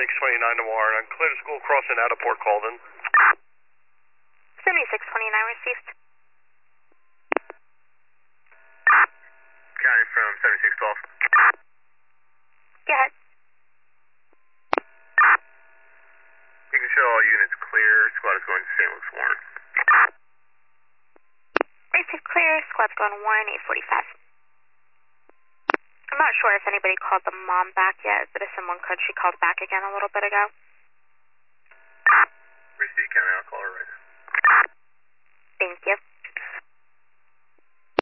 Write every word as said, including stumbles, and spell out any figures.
seventy-six twenty-nine to Warren. Clear to school crossing out of Port Colden. seventy-six twenty-nine received. County from seventy-six twelve. Go ahead. You can show all units clear. Squad is going to Saint Luke's Warren. Received clear. Squad's going to Warren, eight forty-five. I'm not sure if anybody called the mom back yet, but if someone could, she called back again a little bit ago. Received, County. I'll call her right now.